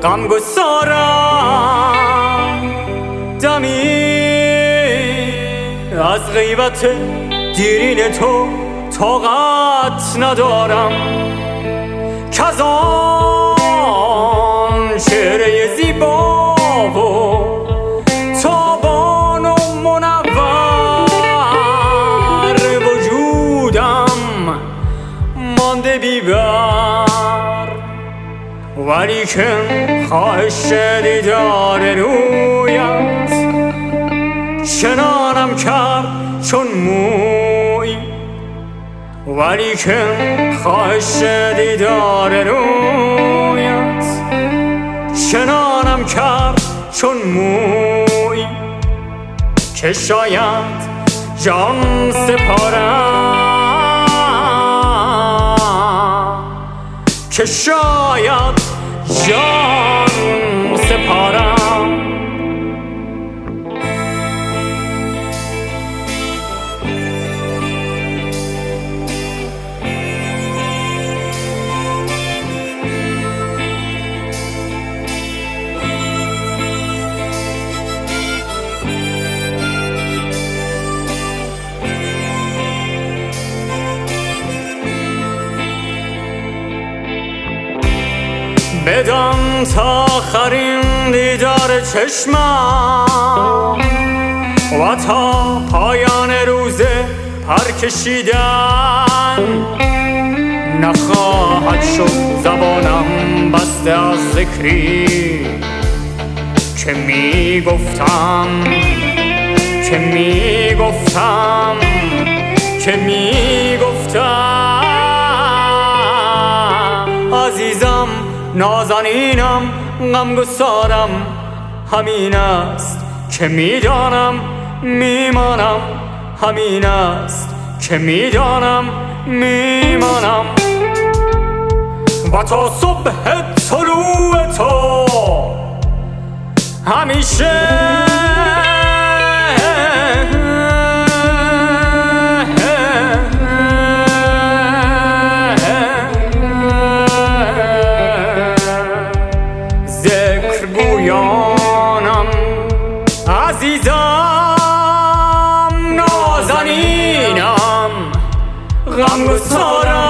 غمگسارم دمی از غیبت دیرین تو طاقت ندارم که از آن چهره زیبا و تابان و منور وجودم مانده بی‌بر ولیکن خواهش دیدار رویت چنانم کرد چون مویی ولیکن خواهش دیدار رویت چنانم کرد چون مویی که شاید جان سپارم که شاید جان سپارم بدان تا آخرین دیدار چشمم و تا پایان روز پرکشیدن نخواهد شد زبانم بسته از ذکری که میگفتم عزیزم نازنینم غمگسارم همین است که میدانم میمانم همین است که میدانم میمانم و تا صبح طلوع تو همیشه گویانم عزیزم نازنینم غمگسارم